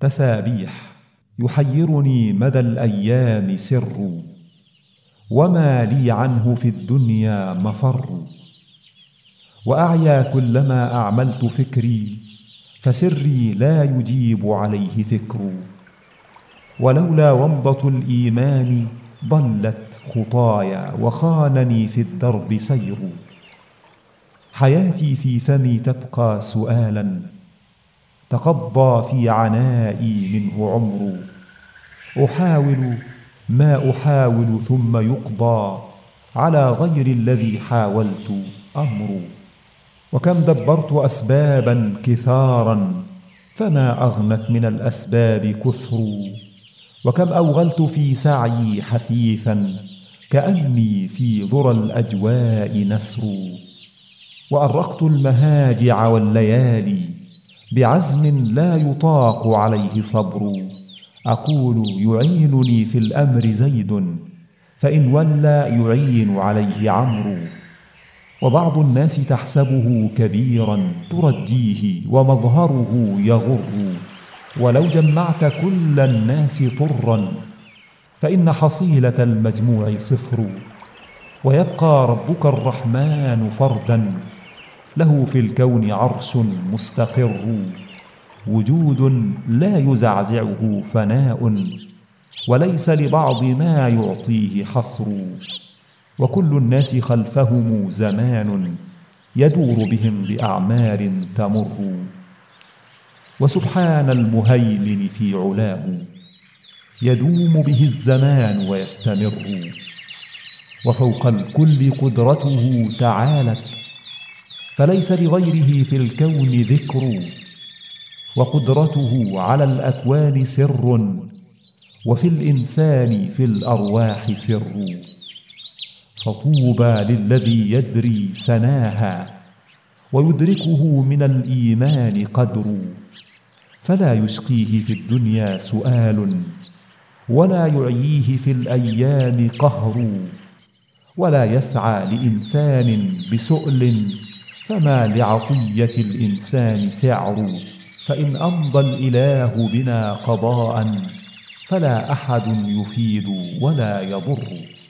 تسابيح يحيرني مدى الأيام سر، وما لي عنه في الدنيا مفر. وأعيا كلما أعملت فكري، فسري لا يجيب عليه فكر. ولولا ومضة الإيمان ضلت خطايا، وخانني في الدرب سير. حياتي في فمي تبقى سؤالا، تقضى في عنائي منه عمر. أحاول ما أحاول ثم يقضى على غير الذي حاولت أمر. وكم دبرت أسبابا كثارا، فما أغنت من الأسباب كثر. وكم أوغلت في سعيي حثيثا، كأني في ذرى الأجواء نسر. وأرقت المهاجع والليالي بعزم لا يطاق عليه صبر. أقول يعينني في الأمر زيد، فإن ولى يعين عليه عمرو. وبعض الناس تحسبه كبيرا ترجيه، ومظهره يغر. ولو جمعت كل الناس طرا، فإن حصيلة المجموع صفر. ويبقى ربك الرحمن فردا، له في الكون عرش مستقر. وجود لا يزعزعه فناء، وليس لبعض ما يعطيه حصر. وكل الناس خلفهم زمان، يدور بهم بأعمار تمر. وسبحان المهيمن في علاه، يدوم به الزمان ويستمر. وفوق الكل قدرته تعالت، فليس لغيره في الكون ذكر. وقدرته على الأكوان سر، وفي الإنسان في الأرواح سر. فطوبى للذي يدري سناها، ويدركه من الإيمان قدر. فلا يشقيه في الدنيا سؤال، ولا يعييه في الأيام قهر. ولا يسعى لإنسان بسؤل، فما لعطية الإنسان سعر. فإن أمضى الإله بنا قضاء، فلا أحد يفيد ولا يضر.